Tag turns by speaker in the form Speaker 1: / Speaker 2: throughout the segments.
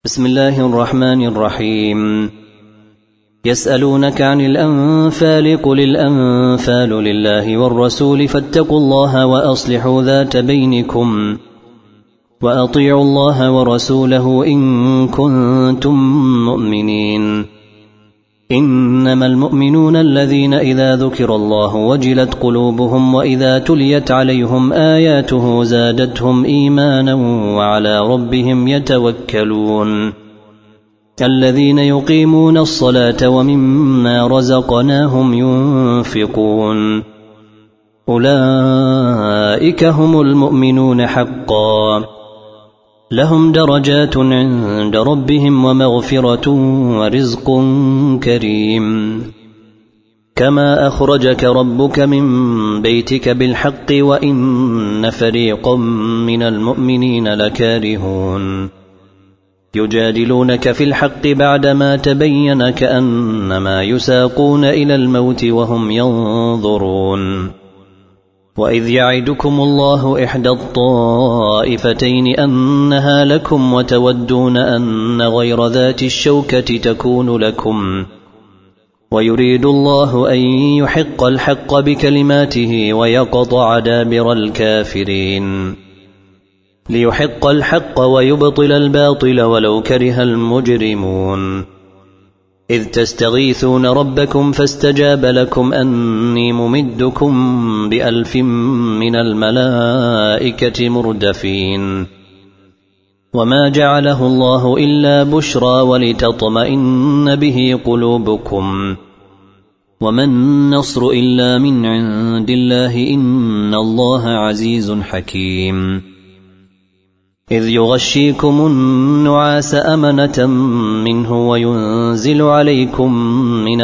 Speaker 1: بسم الله الرحمن الرحيم. يسألونك عن الأنفال قل الأنفال لله والرسول فاتقوا الله وأصلحوا ذات بينكم وأطيعوا الله ورسوله إن كنتم مؤمنين. إنما المؤمنون الذين إذا ذكر الله وجلت قلوبهم وإذا تليت عليهم آياته زادتهم إيمانا وعلى ربهم يتوكلون. الذين يقيمون الصلاة ومما رزقناهم ينفقون أولئك هم المؤمنون حقا لهم درجات عند ربهم ومغفرة ورزق كريم. كما أخرجك ربك من بيتك بالحق وإن فريقا من المؤمنين لكارهون يجادلونك في الحق بعدما تبين كأنما يساقون إلى الموت وهم ينظرون. وإذ يعدكم الله إحدى الطائفتين أنها لكم وتودون أن غير ذات الشوكة تكون لكم ويريد الله أن يحق الحق بكلماته ويقطع دابر الكافرين ليحق الحق ويبطل الباطل ولو كره المجرمون. إذ تستغيثون ربكم فاستجاب لكم أني ممدكم ب1000 من الملائكة مردفين. وما جعله الله إلا بشرى ولتطمئن به قلوبكم وما النصر إلا من عند الله إن الله عزيز حكيم. إذ يغشيكم النعاس أمنة منه وينزل عليكم من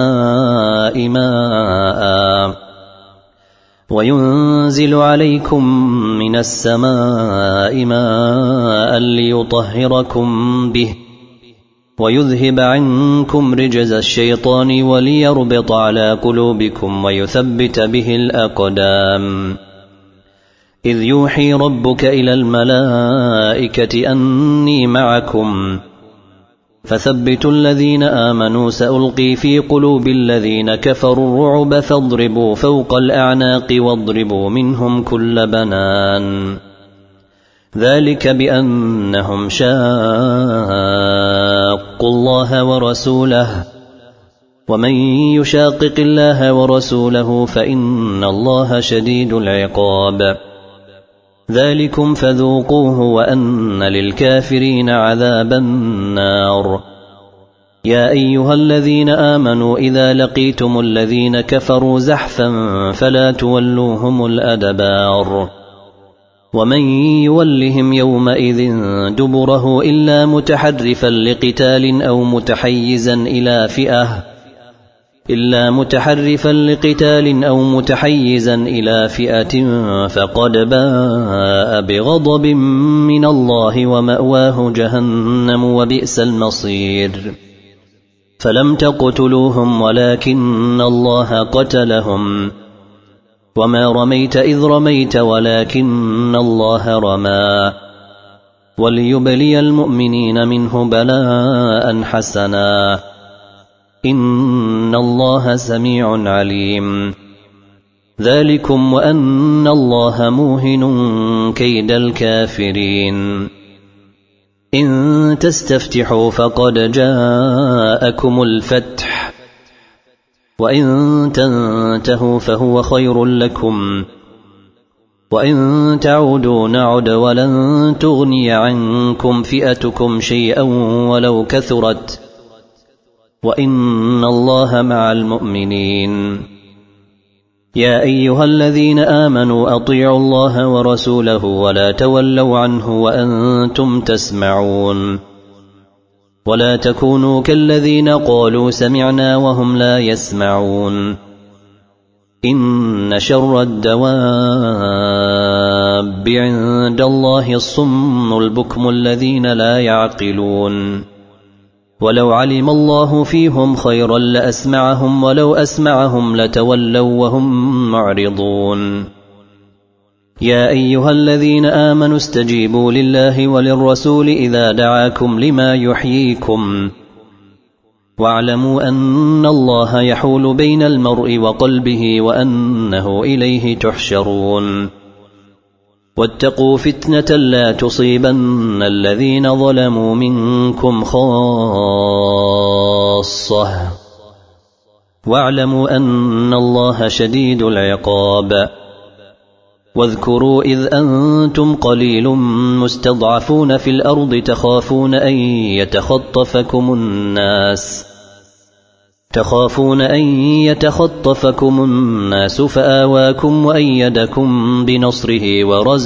Speaker 1: السماء ماء ليطهركم به ويذهب عنكم رجز الشيطان وليربط على قلوبكم ويثبت به الأقدام. إذ يوحي ربك إلى الملائكة أني معكم فثبتوا الذين آمنوا سألقي في قلوب الذين كفروا الرعب فاضربوا فوق الأعناق واضربوا منهم كل بنان. ذلك بأنهم شاقوا الله ورسوله ومن يشاقق الله ورسوله فإن الله شديد العقاب. ذلكم فذوقوه وأن للكافرين عذاب النار. يا أيها الذين آمنوا إذا لقيتم الذين كفروا زحفا فلا تولوهم الأدبار. ومن يولهم يومئذ دبره إلا متحرفا لقتال أو متحيزا إلى فئة فقد باء بغضب من الله ومأواه جهنم وبئس المصير. فلم تقتلوهم ولكن الله قتلهم وما رميت إذ رميت ولكن الله رمى وليبلي المؤمنين منه بلاء حسنا إن الله سميع عليم. ذلكم وأن الله موهن كيد الكافرين. إن تستفتحوا فقد جاءكم الفتح وإن تنتهوا فهو خير لكم وإن تعودوا نعد ولن تغني عنكم فئتكم شيئا ولو كثرت وإن الله مع المؤمنين. يا أيها الذين آمنوا أطيعوا الله ورسوله ولا تولوا عنه وأنتم تسمعون. ولا تكونوا كالذين قالوا سمعنا وهم لا يسمعون. إن شر الدواب عند الله الصم البكم الذين لا يعقلون. ولو علم الله فيهم خيرا لأسمعهم ولو أسمعهم لتولوا وهم معرضون. يا أيها الذين آمنوا استجيبوا لله وللرسول إذا دعاكم لما يحييكم واعلموا أن الله يحول بين المرء وقلبه وأنه إليه تحشرون واتقوا فتنة لا تصيبن الذين ظلموا منكم خاصة واعلموا أن الله شديد العقاب واذكروا إذ أنتم قليل مستضعفون في الأرض تخافون أن يتخطفكم الناس فآواكم وأيدكم بنصره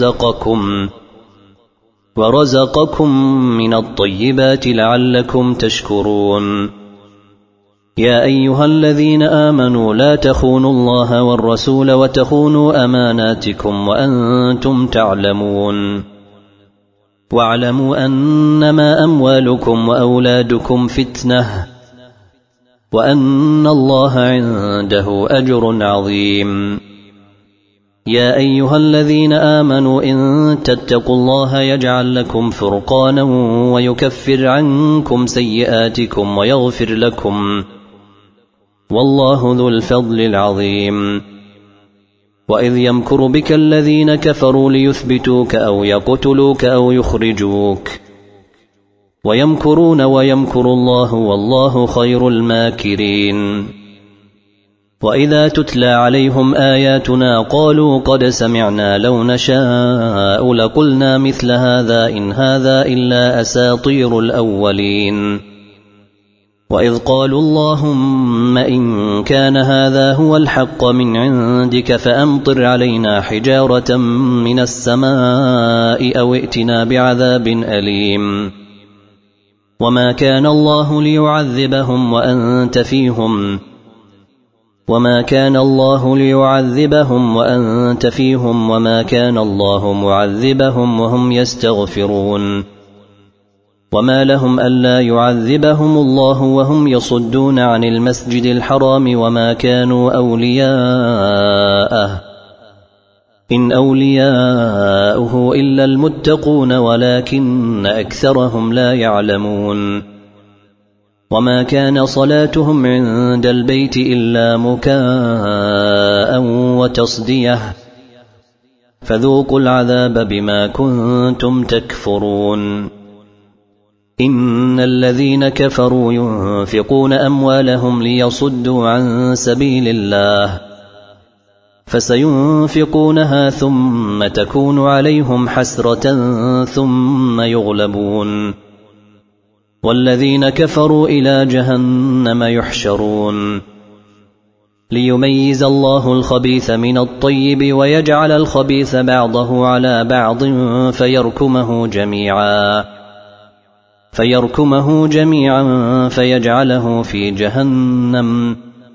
Speaker 1: ورزقكم من الطيبات لعلكم تشكرون يا أيها الذين آمنوا لا تخونوا الله والرسول وتخونوا أماناتكم وأنتم تعلمون واعلموا أنما أموالكم وأولادكم فتنة وأن الله عنده أجر عظيم يا أيها الذين آمنوا إن تتقوا الله يجعل لكم فرقانا ويكفر عنكم سيئاتكم ويغفر لكم والله ذو الفضل العظيم وإذ يمكر بك الذين كفروا ليثبتوك أو يقتلوك أو يخرجوك ويمكرون ويمكر الله والله خير الماكرين وإذا تتلى عليهم آياتنا قالوا قد سمعنا لو نشاء لقلنا مثل هذا إن هذا إلا أساطير الأولين وإذ قالوا اللهم إن كان هذا هو الحق من عندك فأمطر علينا حجارة من السماء أو ائتنا بعذاب أليم وما كان الله ليعذبهم وأنت فيهم وما كان الله معذبهم وهم يستغفرون وما لهم ألا يعذبهم الله وهم يصدون عن المسجد الحرام وما كانوا أولياءه إن أولياؤه إلا المتقون ولكن أكثرهم لا يعلمون وما كان صلاتهم عند البيت إلا مكاء وتصدية فذوقوا العذاب بما كنتم تكفرون إن الذين كفروا ينفقون أموالهم ليصدوا عن سبيل الله فسينفقونها ثم تكون عليهم حسرة ثم يغلبون والذين كفروا إلى جهنم يحشرون ليميز الله الخبيث من الطيب ويجعل الخبيث بعضه على بعض فيركمه جميعا فيجعله في جهنم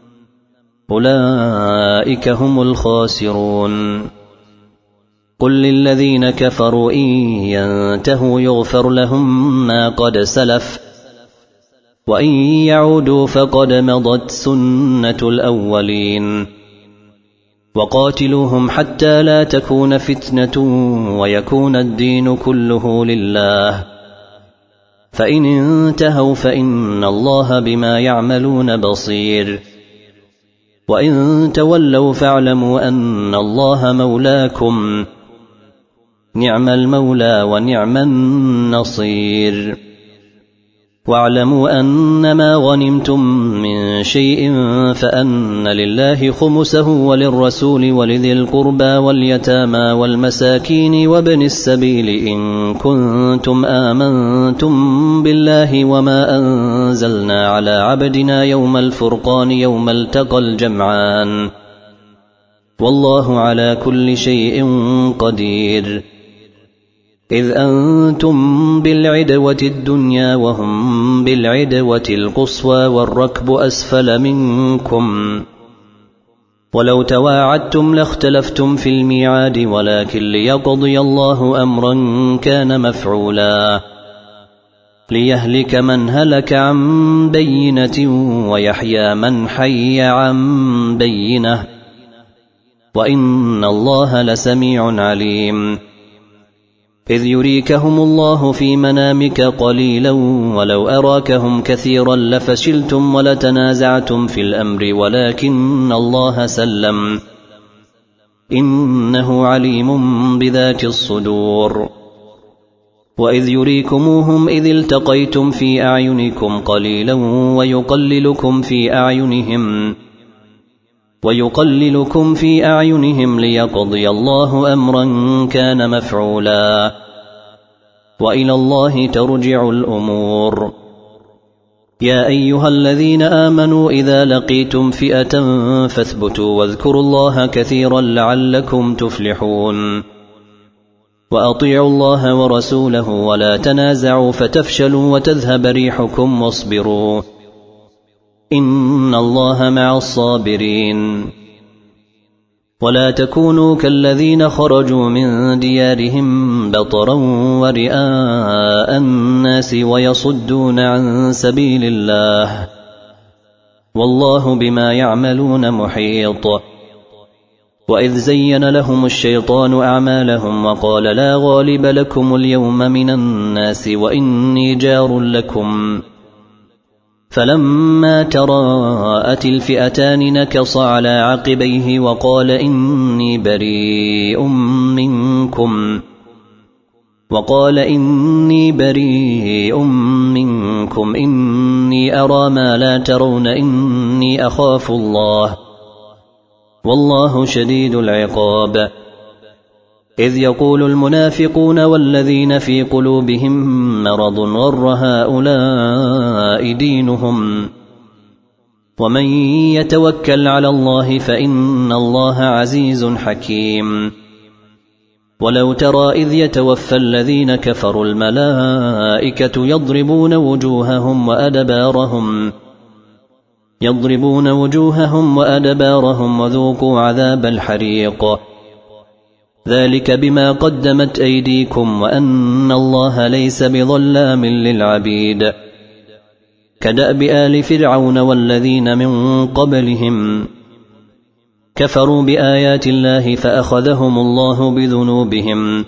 Speaker 1: أولئك هم الخاسرون قل للذين كفروا إن ينتهوا يغفر لهم ما قد سلف وإن يعودوا فقد مضت سنة الأولين وقاتلوهم حتى لا تكون فتنة ويكون الدين كله لله فإن انتهوا فإن الله بما يعملون بصير وإن تولوا فاعلموا أن الله مولاكم نعم المولى ونعم النصير واعلموا أنما غنمتم من شيء فأن لله خمسه وللرسول ولذي القربى واليتامى والمساكين وابن السبيل إن كنتم آمنتم بالله وما أنزلنا على عبدنا يوم الفرقان يوم التقى الجمعان والله على كل شيء قدير إذ أنتم بالعدوة الدنيا وهم بالعدوة القصوى والركب أسفل منكم ولو تواعدتم لاختلفتم في الميعاد ولكن ليقضي الله أمرا كان مفعولا ليهلك من هلك عن بينة ويحيى من حي عن بينة وإن الله لسميع عليم إذ يريكهم الله في منامك قليلا ولو أراكهم كثيرا لفشلتم ولتنازعتم في الأمر ولكن الله سلم إنه عليم بذات الصدور وإذ يريكموهم إذ التقيتم في أعينكم قليلا ويقللكم في أعينهم ليقضي الله أمرا كان مفعولا وإلى الله ترجع الأمور يا أيها الذين آمنوا إذا لقيتم فئة فاثبتوا واذكروا الله كثيرا لعلكم تفلحون وأطيعوا الله ورسوله ولا تنازعوا فتفشلوا وتذهب ريحكم واصبروا إن الله مع الصابرين ولا تكونوا كالذين خرجوا من ديارهم بطرا ورئاء الناس ويصدون عن سبيل الله والله بما يعملون محيط وإذ زين لهم الشيطان أعمالهم وقال لا غالب لكم اليوم من الناس وإني جار لكم فلما تراءت الفئتان نكص على عقبيه وقال إني بريء منكم إني أرى ما لا ترون إني أخاف الله والله شديد العقاب إذ يقول المنافقون والذين في قلوبهم مرض غر هؤلاء دينهم ومن يتوكل على الله فإن الله عزيز حكيم ولو ترى إذ يتوفى الذين كفروا الملائكة يضربون وجوههم وأدبارهم وذوقوا عذاب الحريق ذلك بما قدمت أيديكم وأن الله ليس بظلام للعبيد كدأب آل فرعون والذين من قبلهم كفروا بآيات الله فأخذهم الله بذنوبهم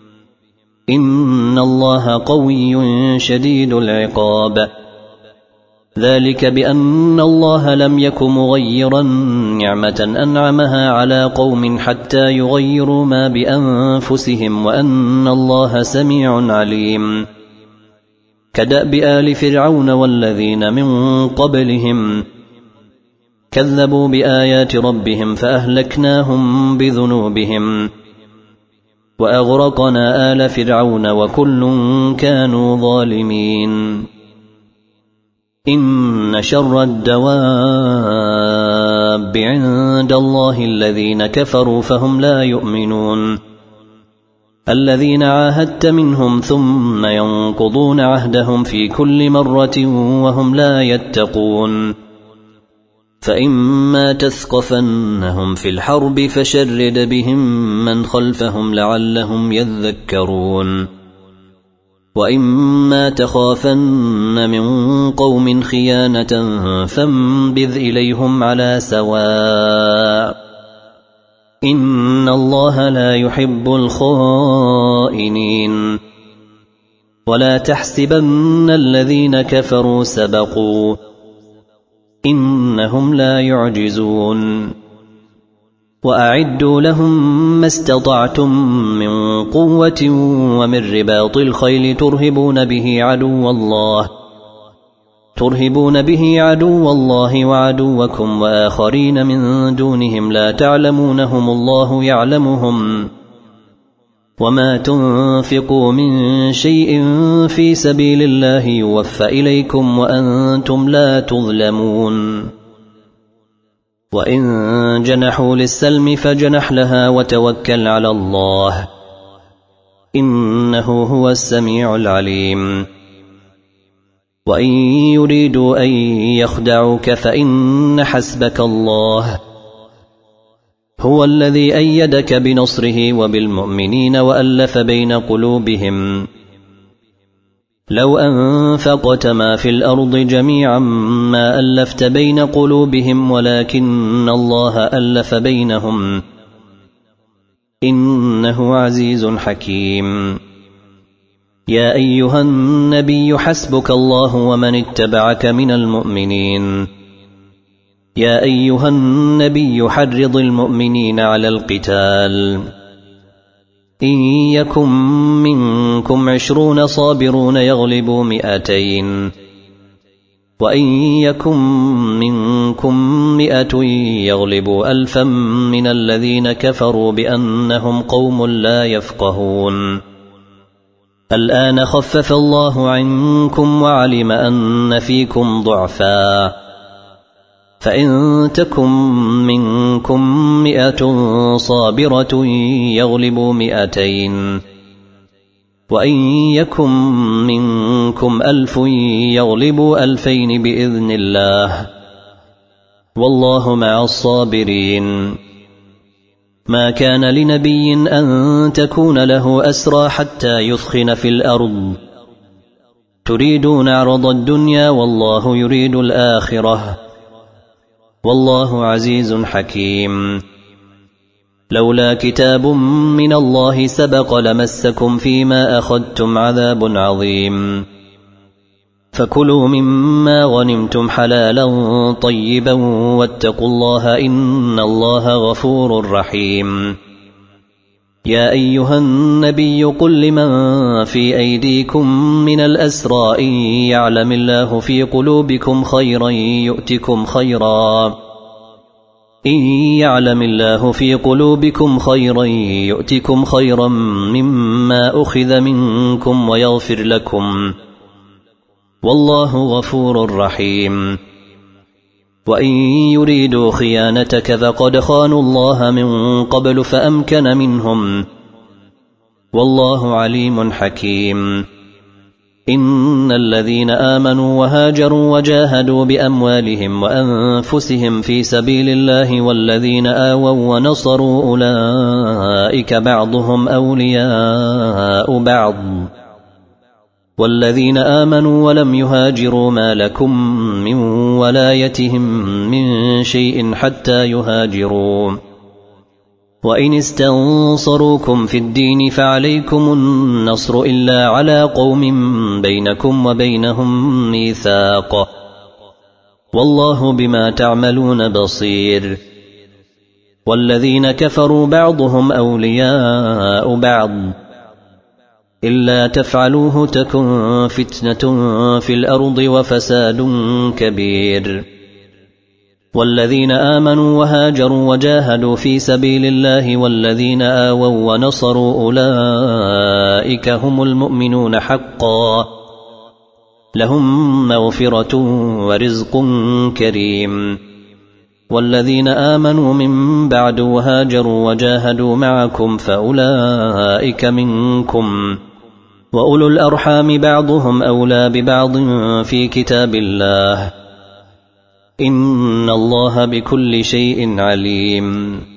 Speaker 1: إن الله قوي شديد العقاب ذلك بأن الله لم يك مغيرا نعمة أنعمها على قوم حتى يغيروا ما بأنفسهم وأن الله سميع عليم كدأب آل فرعون والذين من قبلهم كذبوا بآيات ربهم فأهلكناهم بذنوبهم وأغرقنا آل فرعون وكل كانوا ظالمين إن شر الدواب عند الله الذين كفروا فهم لا يؤمنون الذين عاهدت منهم ثم ينقضون عهدهم في كل مرة وهم لا يتقون فإما تثقفنهم في الحرب فشرد بهم من خلفهم لعلهم يذكرون وإما تخافن من قوم خيانة فانبذ إليهم على سواء إن الله لا يحب الخائنين ولا تحسبن الذين كفروا سبقوا إنهم لا يعجزون وأعدوا لهم ما استطعتم من قوة ومن رباط الخيل ترهبون به عدو الله وعدوكم وآخرين من دونهم لا تعلمونهم الله يعلمهم وما تنفقوا من شيء في سبيل الله يوفى إليكم وأنتم لا تظلمون وإن جنحوا للسلم فجنح لها وتوكل على الله إنه هو السميع العليم وإن يريدوا أن يخدعوك فإن حسبك الله هو الذي أيدك بنصره وبالمؤمنين وألف بين قلوبهم لو أنفقت ما في الأرض جميعا ما ألفت بين قلوبهم ولكن الله ألف بينهم إنه عزيز حكيم. يا أيها النبي حسبك الله ومن اتبعك من المؤمنين. يا أيها النبي حرض المؤمنين على القتال. إن يكن منكم 20 صابرون يغلبوا 200 وإن يكن منكم 100 يغلبوا 1000 من الذين كفروا بأنهم قوم لا يفقهون. الآن خفف الله عنكم وعلم أن فيكم ضعفا فإن تكن منكم 100 صابرة يغلبوا 200 وإن يكن منكم 1000 يغلبوا 2000 بإذن الله والله مع الصابرين. ما كان لنبي أن تكون له أسرى حتى يثخن في الأرض تريدون عرض الدنيا والله يريد الآخرة والله عزيز حكيم. لولا كتاب من الله سبق لمسكم فيما أخذتم عذاب عظيم. فكلوا مما غنمتم حلالا طيبا واتقوا الله إن الله غفور رحيم. يا أيها النبي قل لمن في أيديكم من الأسرى إن يعلم الله في قلوبكم خيرا يؤتكم خيرا إن يعلم الله في قلوبكم خيرا يؤتكم خيرا مما أخذ منكم ويغفر لكم والله غفور رحيم. وإن يريدوا خيانتك فقد خانوا الله من قبل فأمكن منهم والله عليم حكيم. إن الذين آمنوا وهاجروا وجاهدوا بأموالهم وأنفسهم في سبيل الله والذين آووا ونصروا أولئك بعضهم أولياء بعض والذين آمنوا ولم يهاجروا ما لكم من ولايتهم من شيء حتى يهاجروا. وإن استنصروكم في الدين فعليكم النصر إلا على قوم بينكم وبينهم ميثاق والله بما تعملون بصير. والذين كفروا بعضهم أولياء بعض إلا تفعلوه تكن فتنة في الأرض وفساد كبير. والذين آمنوا وهاجروا وجاهدوا في سبيل الله والذين آووا ونصروا أولئك هم المؤمنون حقا لهم مغفرة ورزق كريم. والذين آمنوا من بعد وهاجروا وجاهدوا معكم فأولئك منكم وأولو الأرحام بعضهم أولى ببعض في كتاب الله إن الله بكل شيء عليم.